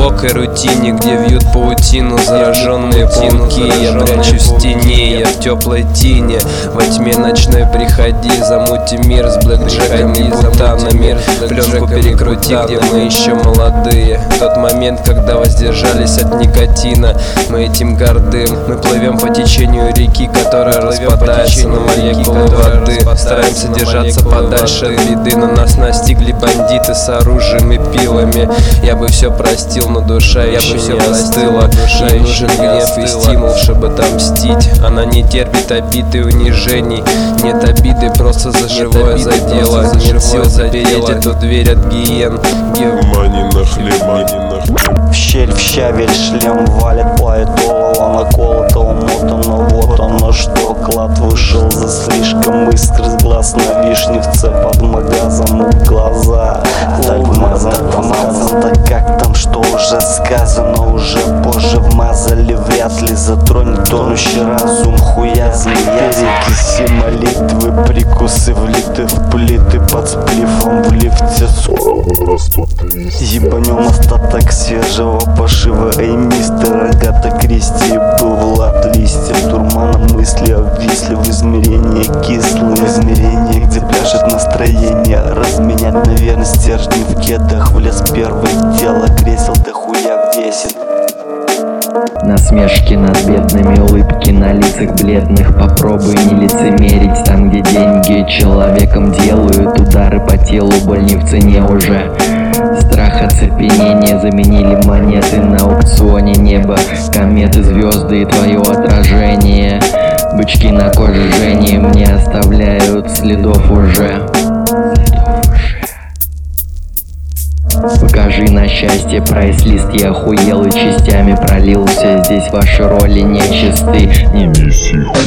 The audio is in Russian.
глубокой рутине, где вьют паутину зараженные пауки. Я прячусь в тени, я в теплой тени. Во тьме ночной приходи, замутим мир с блэкджеками и бутанами. Пленку перекрути, где мы еще молодые. Тот момент, когда воздержались от никотина. Мы этим гордым, мы плывем по течению реки, которая распадается на молекулы воды. Стараемся держаться подальше от беды, но нас настигли бандиты с оружием и пилами. Я бы все простил, но душа еще не остыла. Ей нужен гнев и стимул, чтобы отомстить. Она не терпит обид и унижений. Нет обиды, просто за живое задело. Нет сил запереть эту дверь от гиен. Мани на хлеб, мани на хлеб. В щель, в щавель, шлем валит поэтова, наколото, умотано, вот оно что. Клад вышел за слишком искр с глаз на вишневце под магазом в глаза. Так вмазан, так как там, что уже сказано, уже позже вмазали. Вряд ли затронет тонущий разум хуя змея. Перекиси молитвы, прикусы влиты в плиты под сплифом в лифте. Ебанем остаток свежего пошива. Эй, мистер Агата Кристи был Влад Листьев. Дурманом мысли обвисли в измерении кислые. В измерении, где пляшет настроение. Разменять, наверное, стержни в кедах. В лес первый, тело кресел дохуя весит. Насмешки над бедными, улыбки на лицах бледных. Попробуй не лицемерить там, где деньги человеком делают удары по телу, боль не в цене уже. Страх, оцепенение заменили монеты на аукционе неба. Кометы, звезды и твое отражение. Бычки на коже жжением не оставляют следов уже. Покажи на счастье прайс-лист, я охуел и частями пролился. Здесь ваши роли нечисты. Не месси.